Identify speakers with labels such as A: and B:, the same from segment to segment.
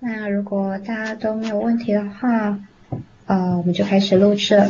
A: 那如果大家都没有问题的话，我们就开始录制了。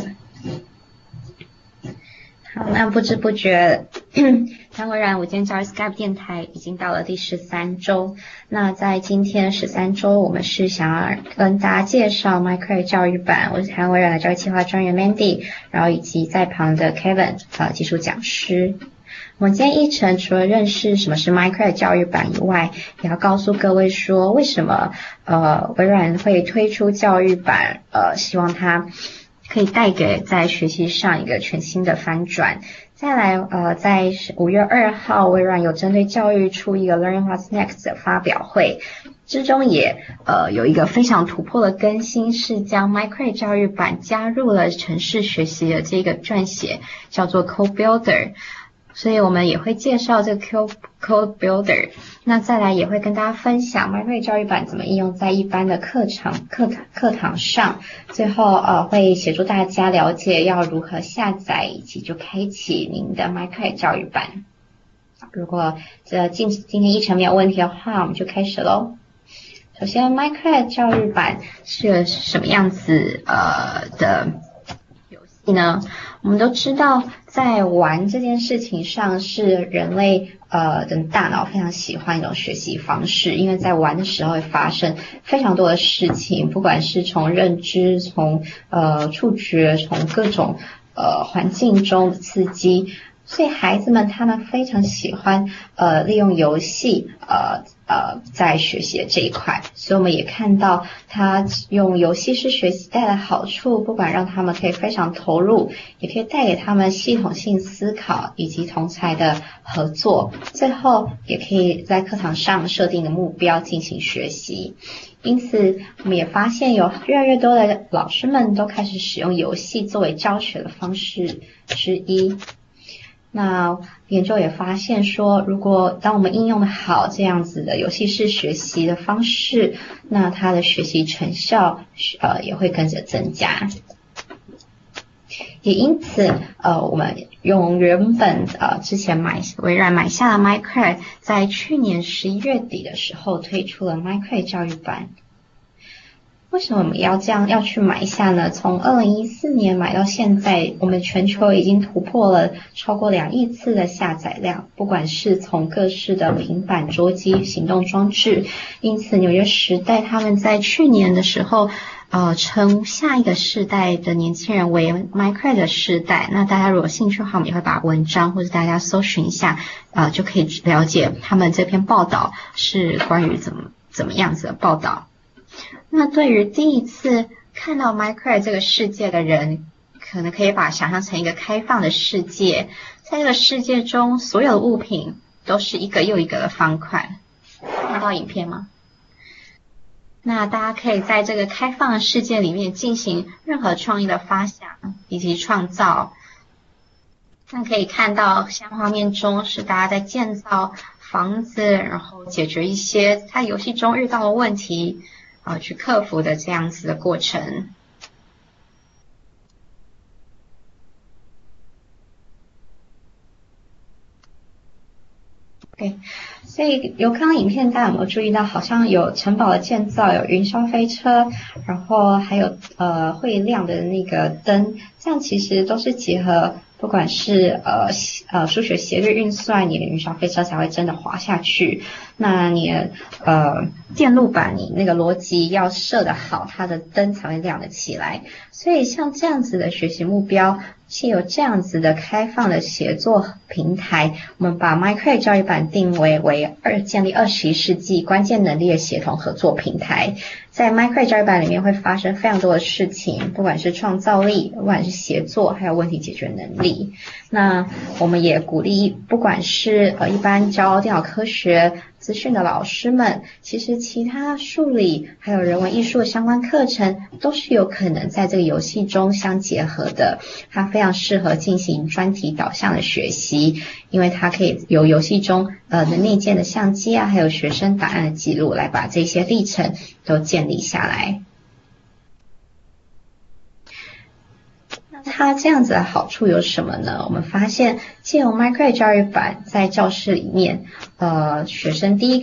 A: 好，那不知不觉，谈微软午间教育 Skype 电台已经到了第13周。那在今天13周，我们是想要跟大家介绍 MyCredit 教育版。我是台湾微软的教育企划专员 Mandy， 然后以及在旁的 Kevin， 技术讲师。我们今天议程除了认识什么是 MyCredit 教育版以外，也要告诉各位说为什么微软会推出教育版，希望它可以带给在学习上一个全新的翻转。再来在5月2号，微软有针对教育出一个 Learning What's Next 的发表会，之中也有一个非常突破的更新，是将 MyCredit 教育版加入了程式学习的这个撰写，叫做 Code Builder。所以我们也会介绍这个 Code Builder， 那再来也会跟大家分享 MyCredit 教育版怎么应用在一般的课堂上，最后会协助大家了解要如何下载以及就开启您的 MyCredit 教育版。如果今天议程没有问题的话，我们就开始咯。首先 MyCredit 教育版是什么样子的游戏呢？我们都知道在玩这件事情上是人类的大脑非常喜欢一种学习方式，因为在玩的时候会发生非常多的事情，不管是从认知，从触觉，从各种环境中的刺激，所以孩子们他们非常喜欢利用游戏在学习的这一块，所以我们也看到他用游戏式学习带来好处，不管让他们可以非常投入，也可以带给他们系统性思考以及同侪的合作，最后也可以在课堂上设定的目标进行学习。因此我们也发现有越来越多的老师们都开始使用游戏作为教学的方式之一。那研究也发现说，如果当我们应用的好这样子的游戏式学习的方式，那它的学习成效也会跟着增加。也因此我们用原本之前微软买下了 MyCredit， 在去年11月底的时候推出了 MyCredit 教育版。为什么我们要去买下呢？从2014年买到现在，我们全球已经突破了超过2亿次的下载量，不管是从各式的平板、桌机、行动装置。因此纽约时代他们在去年的时候称下一个世代的年轻人为 MyCredit 的世代。那大家如果有兴趣的话，我们也会把文章或者大家搜寻一下就可以了解他们这篇报道是关于怎么样子的报道。那对于第一次看到 MyCredit 这个世界的人，可能可以把它想象成一个开放的世界，在这个世界中所有的物品都是一个又一个的方块。看到影片吗？那大家可以在这个开放的世界里面进行任何创意的发想以及创造。那可以看到像画面中是大家在建造房子，然后解决一些在游戏中遇到的问题去克服的这样子的过程。对，所以有看到影片，大家有没有注意到，好像有城堡的建造，有云霄飞车，然后还有会亮的那个灯，这样其实都是结合，不管是数学斜率运算，你的云霄飞车才会真的滑下去。那你的电路板，你那个逻辑要设得好，它的灯才会亮得起来。所以像这样子的学习目标，是有这样子的开放的协作平台，我们把 MyCredit 教育版定为建立21世纪关键能力的协同合作平台。在 MyCredit 教育版里面会发生非常多的事情，不管是创造力，不管是协作，还有问题解决能力。那我们也鼓励不管是一般教电脑科学资讯的老师们，其实其他数理还有人文艺术的相关课程都是有可能在这个游戏中相结合的。它非常适合进行专题导向的学习，因为它可以由游戏中的内建的相机还有学生档案的记录来把这些历程都建立下来。它这样子的好处有什么呢？我们发现借由 MyCredit 教育版在教室里面学生第一个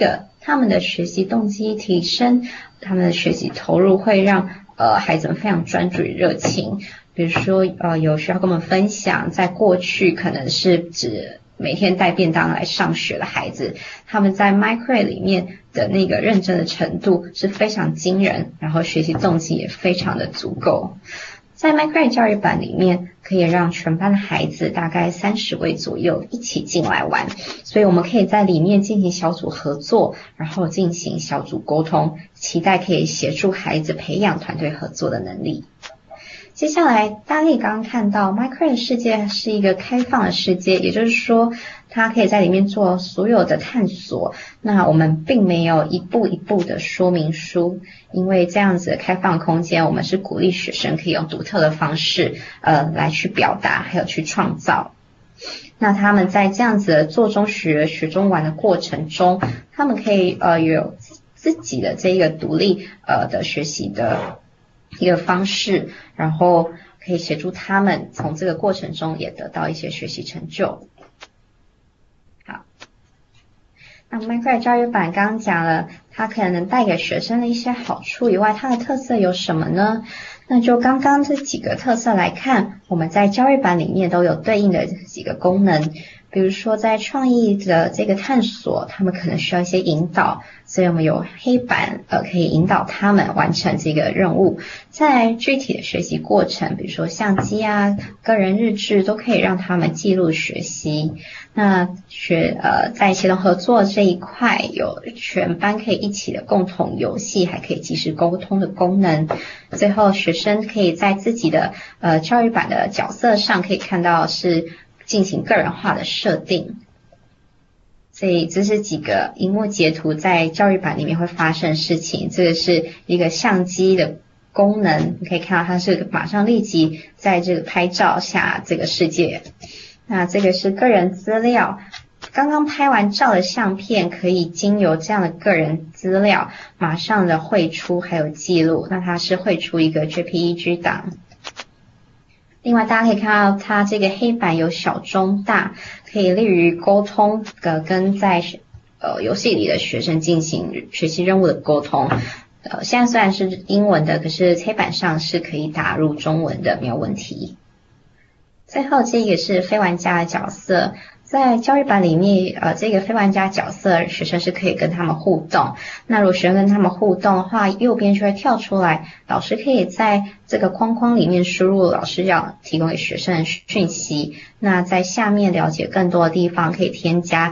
A: 他们的学习动机提升，他们的学习投入会让孩子们非常专注与热情。比如说有学校跟我们分享，在过去可能是指每天带便当来上学的孩子，他们在 Micro 里面的那个认真的程度是非常惊人，然后学习动机也非常的足够。在 Micro 教育版里面，可以让全班的孩子大概30位左右一起进来玩，所以我们可以在里面进行小组合作，然后进行小组沟通，期待可以协助孩子培养团队合作的能力。接下来大家可以刚刚看到 Micro 的世界是一个开放的世界，也就是说它可以在里面做所有的探索。那我们并没有一步一步的说明书，因为这样子的开放空间，我们是鼓励学生可以用独特的方式来去表达还有去创造。那他们在这样子的做中学学中玩的过程中，他们可以有自己的这个独立的学习的一个方式，然后可以协助他们从这个过程中也得到一些学习成就。好，那 Micro 教育版刚刚讲了它可能带给学生的一些好处以外，它的特色有什么呢？那就刚刚这几个特色来看，我们在教育版里面都有对应的几个功能。比如说在创意的这个探索，他们可能需要一些引导，所以我们有黑板可以引导他们完成这个任务。在具体的学习过程，比如说相机啊、个人日志都可以让他们记录学习。那在协同合作这一块，有全班可以一起的共同游戏，还可以及时沟通的功能。最后学生可以在自己的教育版的角色上可以看到是进行个人化的设定，所以这是几个萤幕截图在教育版里面会发生的事情。这个是一个相机的功能，你可以看到它是马上立即在这个拍照下这个世界。那这个是个人资料，刚刚拍完照的相片可以经由这样的个人资料马上的汇出还有记录，那它是汇出一个 JPEG 档。另外大家可以看到它这个黑板有小中大，可以利于沟通跟在游戏里的学生进行学习任务的沟通。现在虽然是英文的，可是黑板上是可以打入中文的，没有问题。最后这个是非玩家的角色，在教育版里面这个非玩家角色学生是可以跟他们互动。那如果学生跟他们互动的话，右边就会跳出来，老师可以在这个框框里面输入老师要提供给学生的讯息。那在下面了解更多的地方可以添加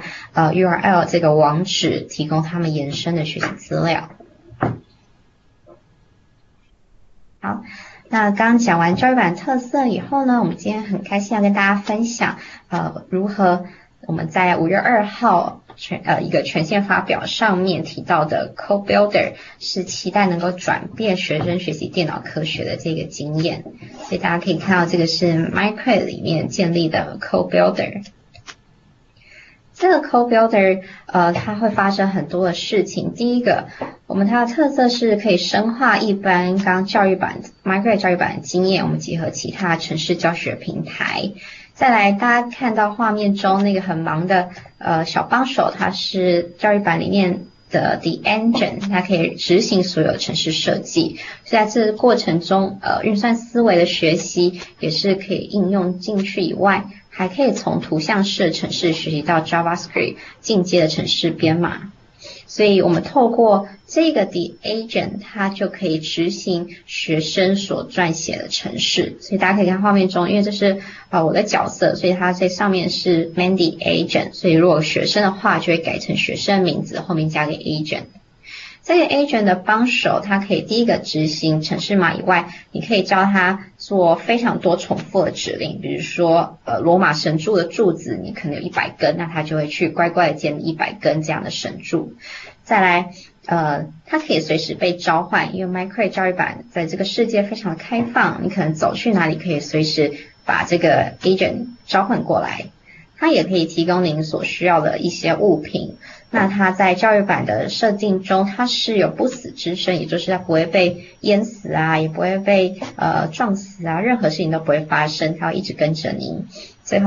A: URL 这个网址，提供他们延伸的学习资料。好，那刚讲完教育版特色以后呢，我们今天很开心要跟大家分享如何我们在5月2号一个权限发表上面提到的 Code Builder 是期待能够转变学生学习电脑科学的这个经验。所以大家可以看到这个是 Micro 里面建立的 Code Builder。这个 Code Builder它会发生很多的事情。第一个，它的特色是可以深化一般刚教育版 Micro 教育版的经验，我们结合其他程式教学平台。再来，大家看到画面中那个很忙的小帮手，它是教育版里面的 The Engine， 它可以执行所有程式设计。所以在这个过程中运算思维的学习也是可以应用进去以外，还可以从图像式的程式学习到 JavaScript 进阶的程式编码。所以我们透过这个 The Agent， 它就可以执行学生所撰写的程式。所以大家可以看画面中，因为这是我的角色，所以它在上面是 Mandy Agent， 所以如果学生的话就会改成学生名字后面加个 Agent。这个 agent 的帮手，它可以第一个执行程式码以外，你可以教它做非常多重复的指令，比如说罗马神柱的柱子你可能有100根，那它就会去乖乖的建立100根这样的神柱。再来它可以随时被召唤，因为 Micro 教育版在这个世界非常的开放，你可能走去哪里可以随时把这个 agent 召唤过来。它也可以提供您所需要的一些物品。那它在教育版的设定中，它是有不死之身，也就是它不会被淹死啊，也不会被撞死啊，任何事情都不会发生，它会一直跟着您。最后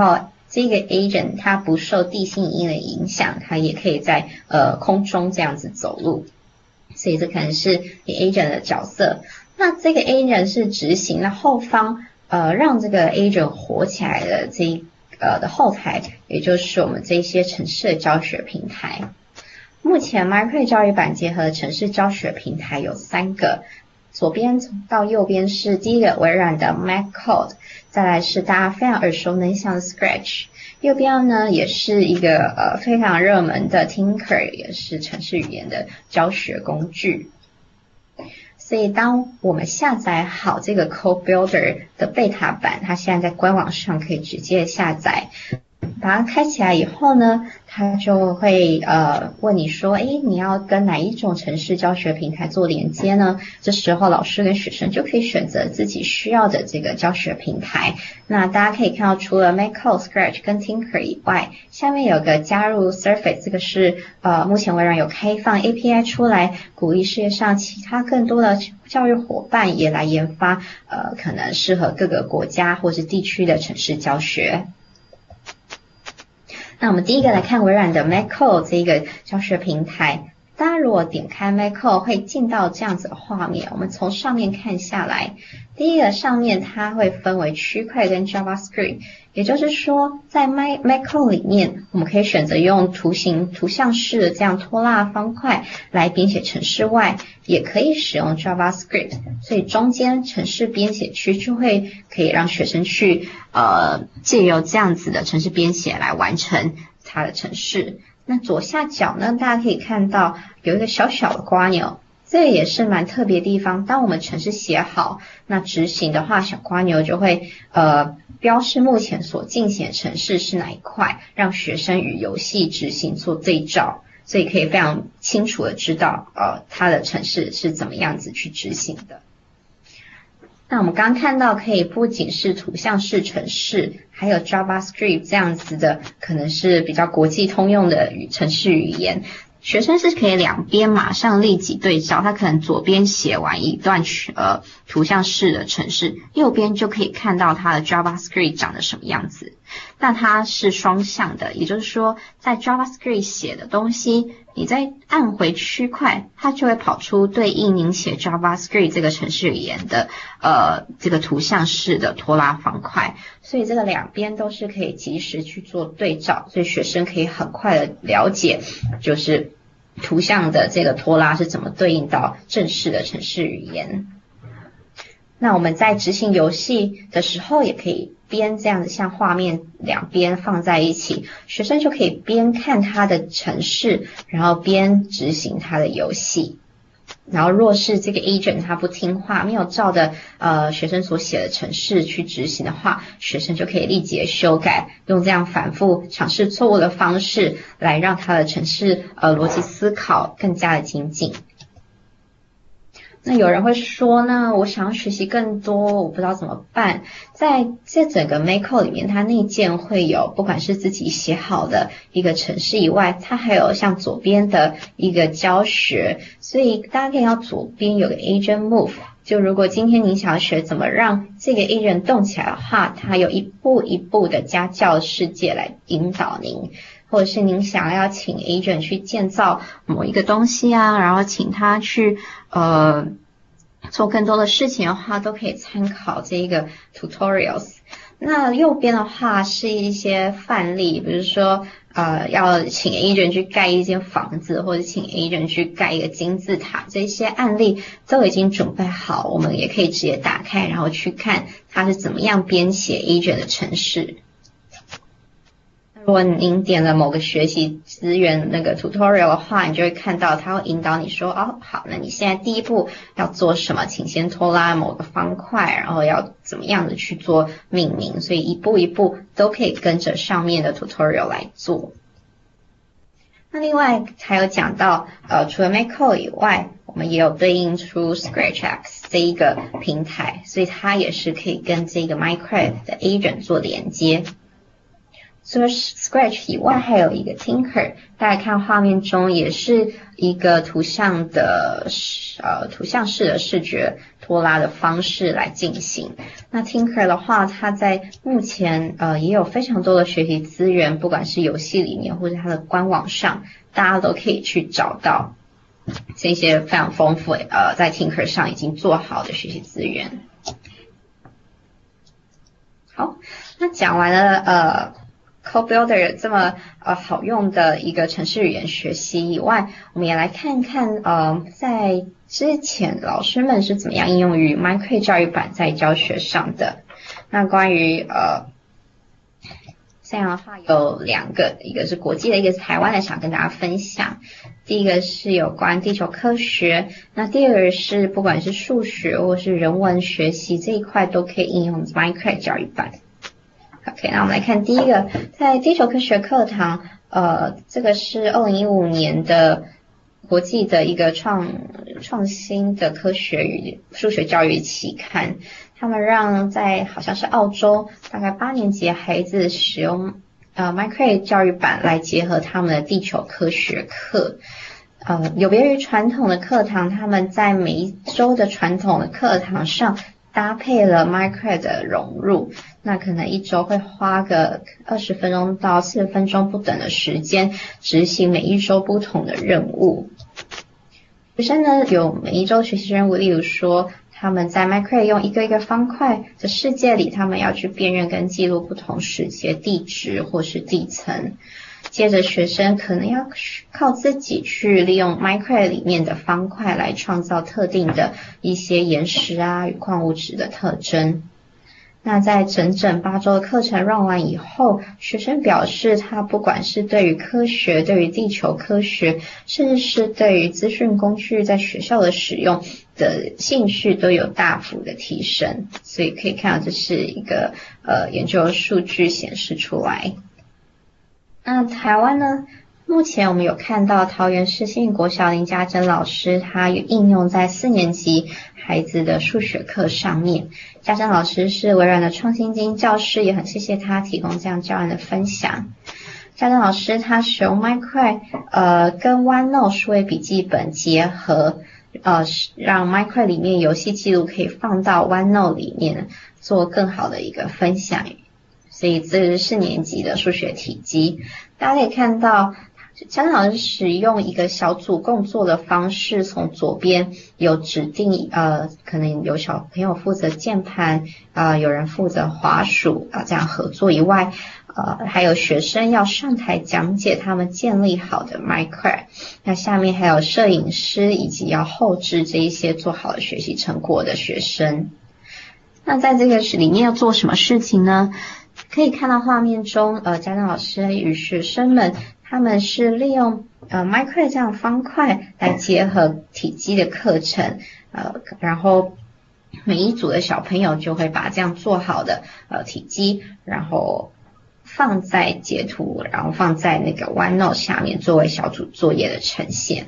A: 这个 agent 它不受地心引力的影响，它也可以在空中这样子走路，所以这可能是agent 的角色。那这个 agent 是执行了后方让这个 agent 活起来的的后台，也就是我们这些程式的教学平台。目前 Micro:ry 教育版结合的程式教学平台有3个，左边到右边是第一个微软的 MacCode， 再来是大家非常耳熟能详的 Scratch， 右边呢也是一个非常热门的 Tinker， 也是程式语言的教学工具。所以当我们下载好这个 Code Builder 的 beta 版，它现在在官网上可以直接下载。把它开起来以后呢，它就会问你说，你要跟哪一种程式教学平台做连接呢？这时候老师跟学生就可以选择自己需要的这个教学平台。那大家可以看到，除了 MacCode、Scratch 跟 Tinker 以外，下面有个加入 Surface， 这个是目前微软有开放 API 出来，鼓励世界上其他更多的教育伙伴也来研发可能适合各个国家或是地区的程式教学。那我们第一个来看微软的 MacCode 这个教学平台。大家如果点开 MacCode 会进到这样子的画面，我们从上面看下来，第一个上面它会分为区块跟 JavaScript， 也就是说在 MacCode 里面我们可以选择用图像式的这样拖拉方块来编写程式外，也可以使用 JavaScript， 所以中间程式编写区就会可以让学生去借由这样子的程式编写来完成它的程式。那左下角呢，大家可以看到有一个小小的蜗牛，这个也是蛮特别的地方。当我们程式写好，那执行的话，小蜗牛就会标示目前所进行的程式是哪一块，让学生与游戏执行做对照，所以可以非常清楚的知道它的程式是怎么样子去执行的。那我们刚刚看到可以不仅是图像式程式，还有 JavaScript 这样子的，可能是比较国际通用的程式语言。学生是可以两边马上立即对照，他可能左边写完一段图像式的程式，右边就可以看到它的 JavaScript 长得什么样子。那它是双向的，也就是说在 JavaScript 写的东西，你再按回区块，它就会跑出对应您写 JavaScript 这个程式语言的这个图像式的拖拉方块，所以这个两边都是可以及时去做对照，所以学生可以很快的了解就是图像的这个拖拉是怎么对应到正式的程式语言。那我们在执行游戏的时候也可以边这样子像画面两边放在一起，学生就可以边看他的程式，然后边执行他的游戏。然后若是这个 agent 他不听话，没有照着学生所写的程式去执行的话，学生就可以立即修改，用这样反复尝试错误的方式来让他的程式逻辑思考更加的精进。那有人会说，那我想要学习更多，我不知道怎么办。在这整个 MacCode 里面，它内建会有不管是自己写好的一个程式以外，它还有像左边的一个教学，所以大家可以看到左边有个 Agent Move， 就如果今天您想要学怎么让这个 Agent 动起来的话，它有一步一步的家教世界来引导您。或者是您想要请 agent 去建造某一个东西啊，然后请他去做更多的事情的话，都可以参考这个 tutorials。那右边的话是一些范例，比如说要请 agent 去盖一间房子，或者请 agent 去盖一个金字塔，这些案例都已经准备好，我们也可以直接打开，然后去看它是怎么样编写 agent 的程式。如果您点了某个学习资源那个 tutorial 的话，你就会看到它会引导你说，好，那你现在第一步要做什么，请先拖拉某个方块，然后要怎么样的去做命名，所以一步一步都可以跟着上面的 tutorial 来做。那另外还有讲到除了 MacCode 以外，我们也有对应出 ScratchX 这一个平台，所以它也是可以跟这个 Micro:ry 的 agent 做连接。 除了 Scratch 以外，还有一个 Tinker， 大家看画面中也是一个图像式的视觉拖拉的方式来进行。那 Tinker 的话，它在目前也有非常多的学习资源，不管是游戏里面或者它的官网上，大家都可以去找到这些非常丰富在 Tinker 上已经做好的学习资源。好，那讲完了CodeBuilder 这么好用的一个程式语言学习以外，我们也来看看在之前老师们是怎么样应用于 Mindcrate 教育版在教学上的。那关于这样的话有2个，一个是国际的，一个是台湾的，想跟大家分享。第一个是有关地球科学，那第二个是不管是数学或是人文学习这一块都可以应用 Mindcrate 教育版。OK， 那我们来看第一个，在地球科学课堂，这个是2015年的国际的一个创新的科学与数学教育期刊，他们让在好像是澳洲大概8年级的孩子使用Mindcrate 教育版来结合他们的地球科学课。有别于传统的课堂，他们在每一周的传统的课堂上搭配了 Mindcrate 的融入，那可能一周会花个20分钟到40分钟不等的时间执行每一周不同的任务。学生呢有每一周学习任务，例如说他们在 Mindcrate 用一个一个方块的世界里，他们要去辨认跟记录不同时节地质或是地层。接着学生可能要靠自己去利用 Mindcrate 里面的方块来创造特定的一些岩石与矿物质的特征。那在整整8周的课程 run 完以后，学生表示他不管是对于科学，对于地球科学，甚至是对于资讯工具在学校的使用的兴趣都有大幅的提升。所以可以看到这是一个研究数据显示出来。那台湾呢，目前我们有看到桃园市新营国小林家珍老师，他有应用在4年级孩子的数学课上面。家珍老师是微软的创新精英教师，也很谢谢他提供这样教案的分享。家珍老师他使用 Mindcrate 跟 OneNote 数位笔记本结合，让 Mindcrate 里面游戏记录可以放到 OneNote 里面做更好的一个分享。所以这是4年级的数学体积，大家可以看到家珍老师使用一个小组共作的方式，从左边有指定可能有小朋友负责键盘，有人负责滑鼠这样合作以外，还有学生要上台讲解他们建立好的 Mindcrate， 那下面还有摄影师以及要后制这一些做好的学习成果的学生。那在这个里面要做什么事情呢？可以看到画面中家珍老师与学生们他们是利用Mindcrate 这样方块来结合体积的课程，然后每一组的小朋友就会把这样做好的体积，然后放在截图，然后放在那个 OneNote 下面作为小组作业的呈现。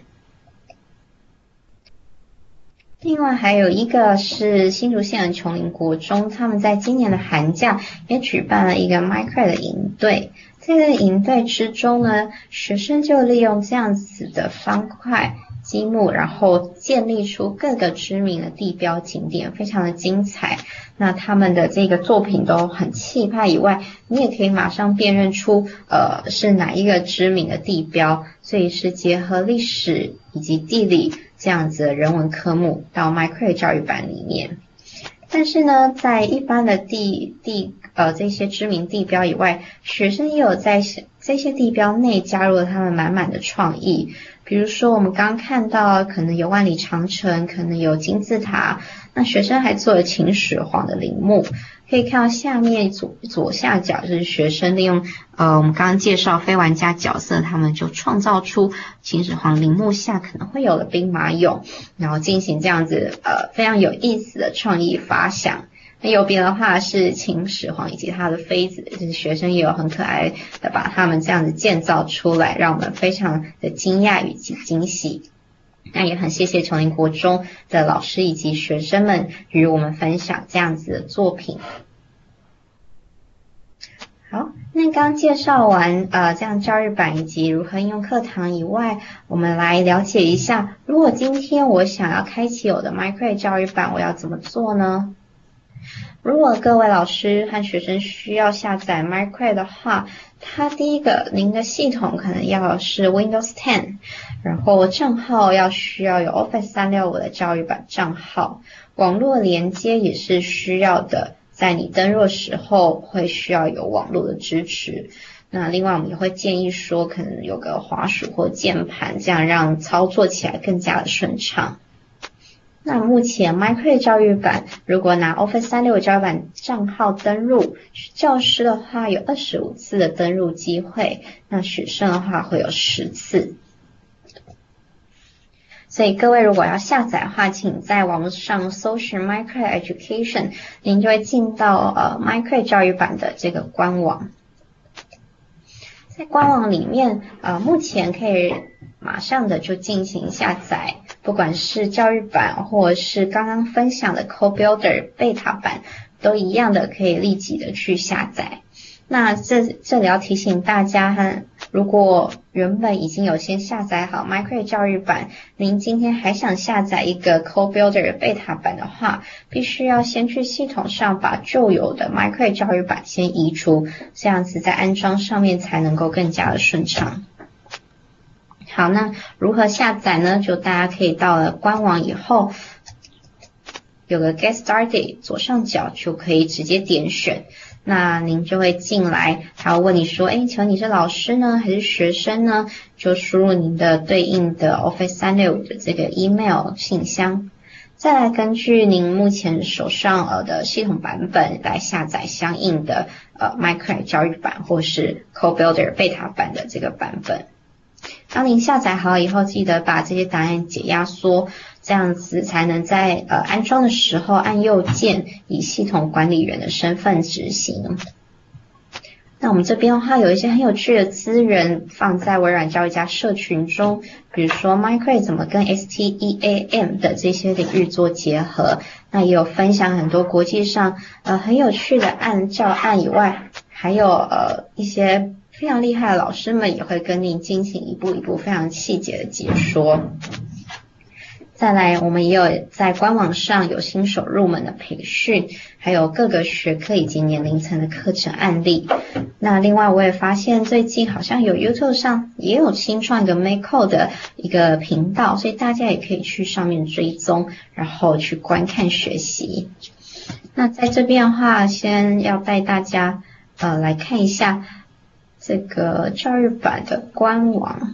A: 另外还有一个是新竹县的琼林国中，他们在今年的寒假也举办了一个 Mindcrate 的营队。在这个营队之中呢，学生就利用这样子的方块积木，然后建立出各个知名的地标景点，非常的精彩。那他们的这个作品都很气派以外，你也可以马上辨认出是哪一个知名的地标，所以是结合历史以及地理这样子的人文科目到 Mindcrate 教育版里面。但是呢，在一般的这些知名地标以外，学生也有在这些地标内加入了他们满满的创意。比如说我们刚看到可能有万里长城，可能有金字塔，那学生还做了秦始皇的陵墓。可以看到下面左下角就是学生利用我们刚刚介绍非玩家角色，他们就创造出秦始皇陵墓下可能会有的兵马俑，然后进行这样子非常有意思的创意发想。那右边的话是秦始皇以及他的妃子，就是学生也有很可爱的把他们这样子建造出来，让我们非常的惊讶以及惊喜。那也很谢谢琼林国中的老师以及学生们与我们分享这样子的作品。好， 那刚介绍完这样教育版以及如何应用课堂以外，我们来了解一下，如果今天我想要开启我的 MyCred 教育版，我要怎么做呢？如果各位老师和学生需要下载 MyCred 的话，它第一个，您的系统可能要是 Windows 10，然后账号需要有 Office 365的教育版账号，网络连接也是需要的。在你登录的时候会需要有网络的支持。那另外我们也会建议说可能有个滑鼠或键盘，这样让操作起来更加的顺畅。那目前 MyCred 教育版如果拿 Office 365教育版账号登录，教师的话有25次的登录机会，那学生的话会有10次。所以各位如果要下载的话，请在网络上搜寻 MyCred Education， 您就会进到MyCred 教育版的这个官网。在官网里面目前可以马上的就进行下载，不管是教育版或是刚刚分享的 CodeBuilder Beta 版，都一样的可以立即的去下载。那这里要提醒大家如果原本已经有先下载好 MyCred 教育版，您今天还想下载一个 CodeBuilder Beta 版的话，必须要先去系统上把旧有的 MyCred 教育版先移除，这样子在安装上面才能够更加的顺畅。好，那如何下载呢？就大家可以到了官网以后，有个 Get Started， 左上角就可以直接点选。那您就会进来，他会问你说，请问你是老师呢还是学生呢？就输入您的对应的 Office 365的这个 email 信箱，再来根据您目前手上的系统版本来下载相应的MyCred 教育版或是 CodeBuilder Beta 版的这个版本。当您下载好以后，记得把这些档案解压缩，这样子才能在安装的时候按右键以系统管理员的身份执行。那我们这边的话有一些很有趣的资源放在微软教育家社群中，比如说 MyCred 怎么跟 STEAM 的这些领域做结合，那也有分享很多国际上很有趣的教案以外，还有一些非常厉害的老师们也会跟您进行一步一步非常细节的解说。再来，我们也有在官网上有新手入门的培训，还有各个学科以及年龄层的课程案例。那另外我也发现最近好像有 YouTube 上也有新创一个 MakeCode 的一个频道，所以大家也可以去上面追踪，然后去观看学习。那在这边的话，先要带大家来看一下这个教育版的官网。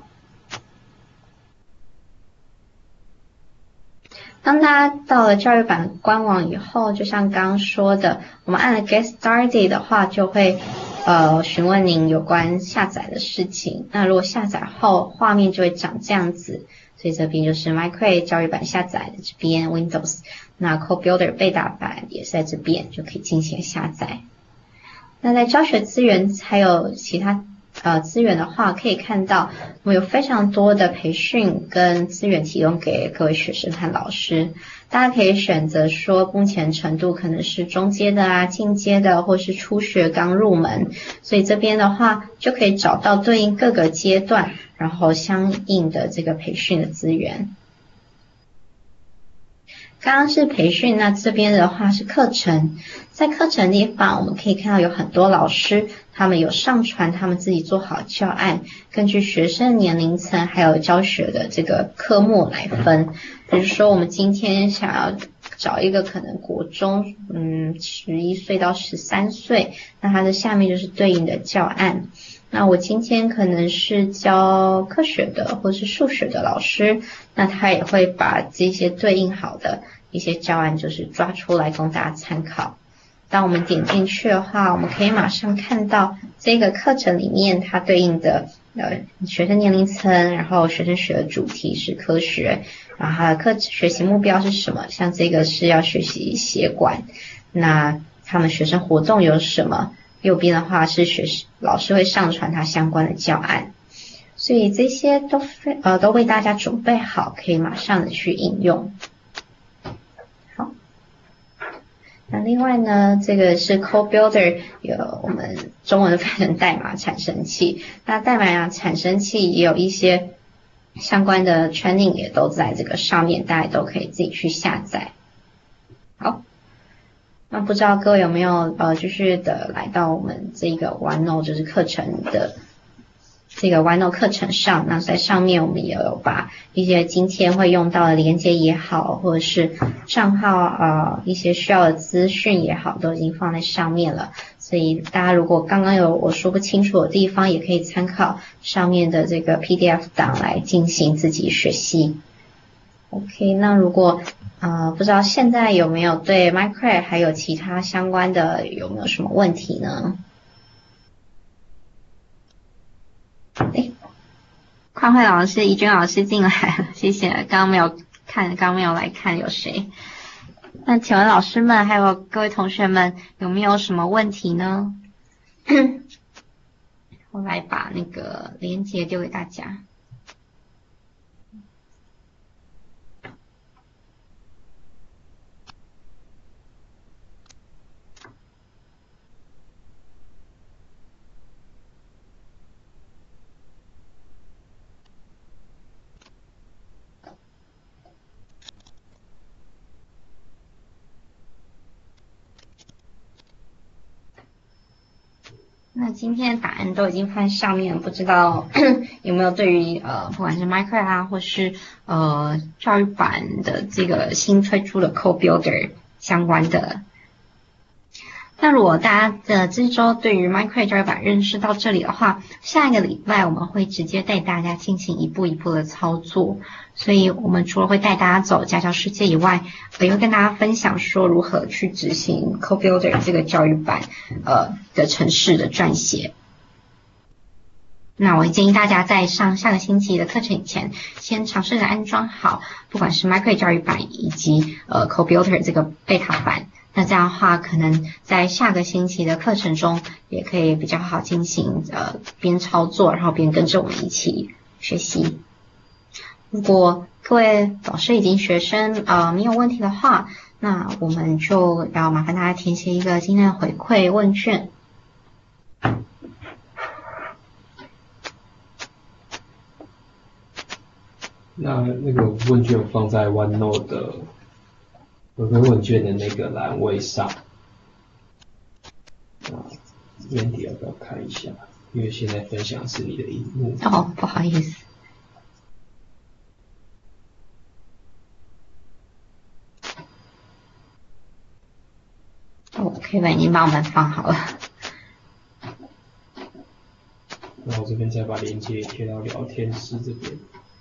A: 当大家到了教育版官网以后，就像刚刚说的，我们按了 Get Started 的话，就会询问您有关下载的事情。那如果下载后，画面就会长这样子。所以这边就是 MyCred 教育版下载的这边 Windows， 那 CodeBuilder Beta 版也是在这边，就可以进行下载。那在教学资源还有其他资源的话，可以看到我们有非常多的培训跟资源提供给各位学生和老师，大家可以选择说目前程度可能是中阶的进阶的，或是初学刚入门，所以这边的话就可以找到对应各个阶段然后相应的这个培训的资源。刚刚是培训，那这边的话是课程。在课程地方我们可以看到有很多老师他们有上传他们自己做好教案，根据学生年龄层还有教学的这个科目来分。比如说我们今天想要找一个可能国中11岁到13岁，那它的下面就是对应的教案。那我今天可能是教科学的或是数学的老师，那他也会把这些对应好的一些教案就是抓出来供大家参考。当我们点进去的话，我们可以马上看到这个课程里面它对应的学生年龄层，然后学生学的主题是科学，然后它的学习目标是什么，像这个是要学习写管，那他们学生活动有什么，右边的话是老师会上传他相关的教案，所以这些都为大家准备好，可以马上的去应用。好， 那另外呢，这个是 Code Builder， 有我们中文的翻成代码产生器。那代码产生器也有一些相关的 training 也都在这个上面，大家都可以自己去下载。好，那不知道各位有没有继续的来到我们这个 OneNote 就是课程的这个 OneNote 课程上，那在上面我们也有把一些今天会用到的连结也好，或者是账号一些需要的资讯也好，都已经放在上面了。所以大家如果刚刚有我说不清楚的地方，也可以参考上面的这个 PDF 档来进行自己学习。OK， 那如果不知道现在有没有对 Minecraft 还有其他相关的有没有什么问题呢？匡慧老师、怡君老师进来了，谢谢。刚刚没有来看有谁。那请问老师们还有各位同学们有没有什么问题呢？我来把那个连结丢给大家。那今天的答案都已经放在上面，不知道有没有对于不管是 Minecraft 啊，或是教育版的这个新推出的 Code Builder 相关的。那如果大家的这周对于 Minecraft 教育版认识到这里的话，下一个礼拜我们会直接带大家进行一步一步的操作。所以我们除了会带大家走家教世界以外，也会跟大家分享说如何去执行 Code Builder 这个教育版的程式的撰写。那我建议大家在上下个星期的课程以前，先尝试着安装好，不管是 Minecraft 教育版以及Code Builder 这个beta版。那这样的话，可能在下个星期的课程中，也可以比较好进行边操作，然后边跟着我们一起学习。如果各位老师以及学生没有问题的话，那我们就要麻烦大家填写一个今天的回馈问卷。
B: 那个问卷放在 OneNote 的回馈问卷的那个栏位上。那Wendy要不要看一下？因为现在分享是你的荧幕。
A: 哦，不好意思。Kevin 已经帮我们放好了。
B: 那我这边再把链接贴到聊天室这边。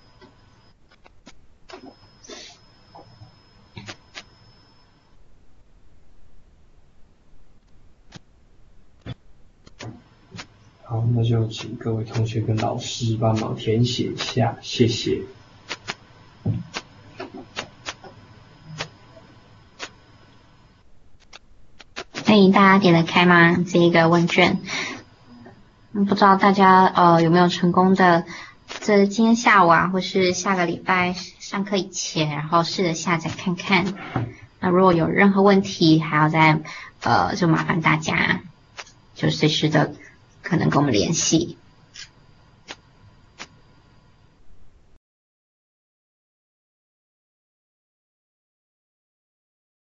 B: 好，那就请各位同学跟老师帮忙填写一下，谢谢。
A: 欢迎大家点得开吗？这一个问卷，不知道大家有没有成功的，今天下午啊，或是下个礼拜上课以前，然后试着下载看看。那如果有任何问题，还要再就麻烦大家就随时的可能跟我们联系。